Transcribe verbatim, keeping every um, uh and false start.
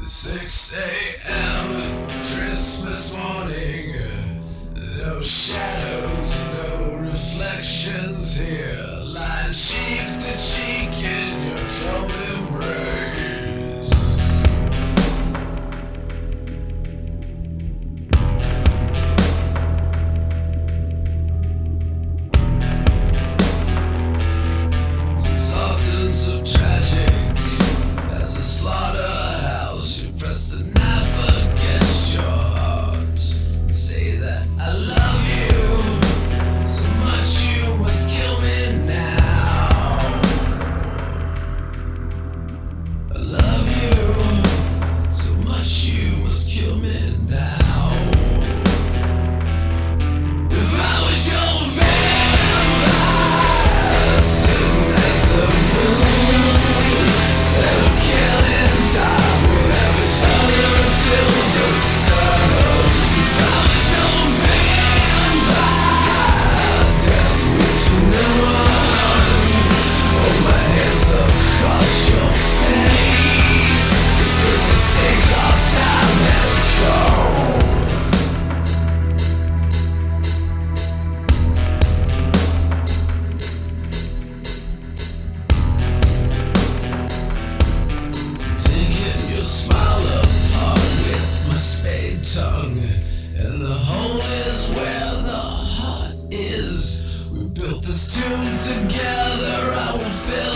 six a.m. Christmas morning. No shadows, no reflections here. Lying cheek to cheek in your cold embrace. Soft and so tragic as a slaughterhouse. You press the knife against your heart. Say that I love you so much you must kill me now. I love you so much you must kill me now. If I was your vampire, sitting as the moon, instead of killing time, we'd have each other until the sun rose. If I was your vampire, death weeks from now on. Hold my hands across your face, because I think our time has come. Taking your smile apart with my spade tongue, and the hole is where the heart is. We built this tomb together, I won't fail